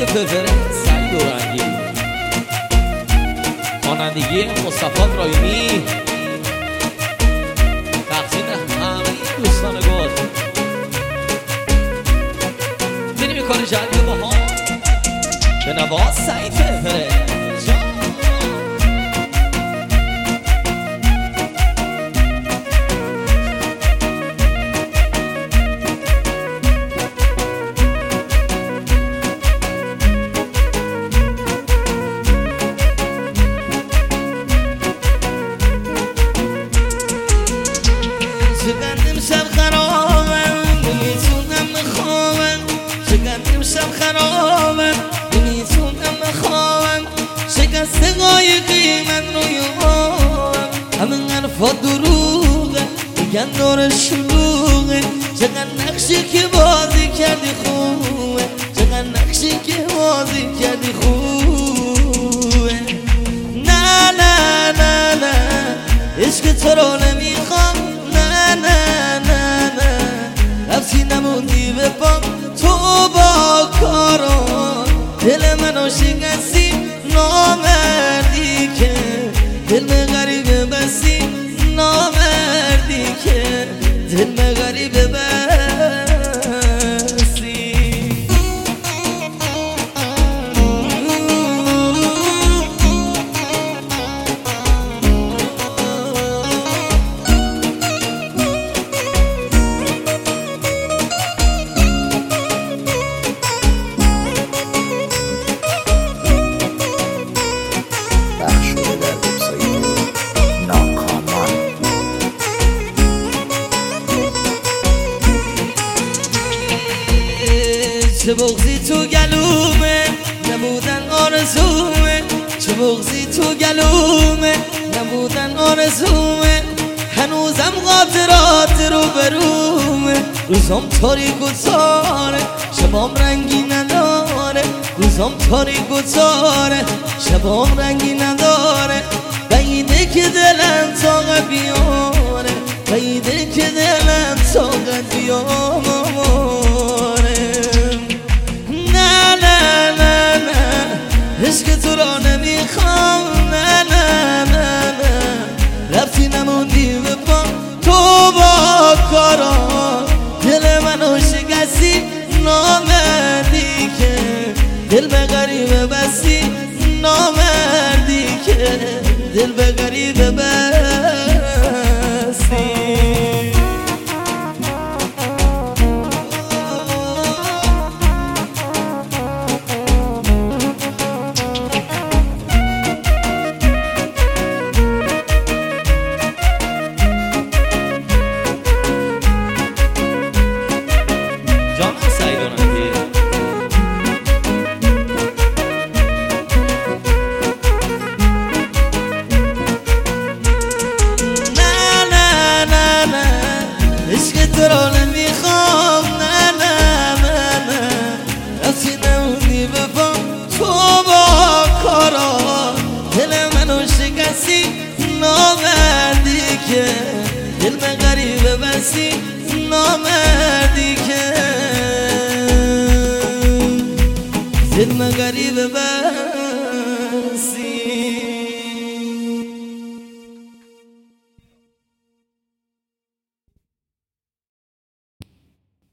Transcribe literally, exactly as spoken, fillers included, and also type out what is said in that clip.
فرفره سعید اورنگی، خوانندگی مصطفی ابراهیمی، تقدیم همه دوستان گل. بینی میکنه جنگی با ها به نواز سعید فرفره. چقدر شب خرابم نمیتونم بخوابم، چقدر شب خرابم نمیتونم بخوابم، شکست قایقی من روی آبم، همه حرفا دروغه میگن دور شلوغه، چقدر نقشی که بازی کردی خوبه، چقدر نقشی که بازی کردی خوبه. نه نه نه نه عشق تو رو نمیخوام، نه نه نه نه رفتی نموندی به پام، تو با کاران دل منو شکستی، نامردی که دل به غریبه بستی، نامردی که دل به غریبه بستی. چه بغضی تو گلومه نبودن آرزومه، چه بغضی تو گلومه نبودن آرزومه، هنوزم خاطرات رو برومه، روزام تاریک و تاره شبام رنگی نداره، روزام تاریک و تاره شبام رنگی نداره، بعیده که دلم طاقت بیاره، بعیده که دلم طاقت بیاره. عشق تو را نمیخوام، نه نه نه نه رفتی نموندی به پام، تو با کارا دل منو شکستی، نامردی که دل به غریبه بستی، نامردی که دل به غریبه بستی. عشق تو را نمیخوام، نه نه نه نه رفتی نموندی به پام، تو با کارا دل منو شکستی، نامردی که دل به غریبه بستی، نامردی که دل به غریبه بستی.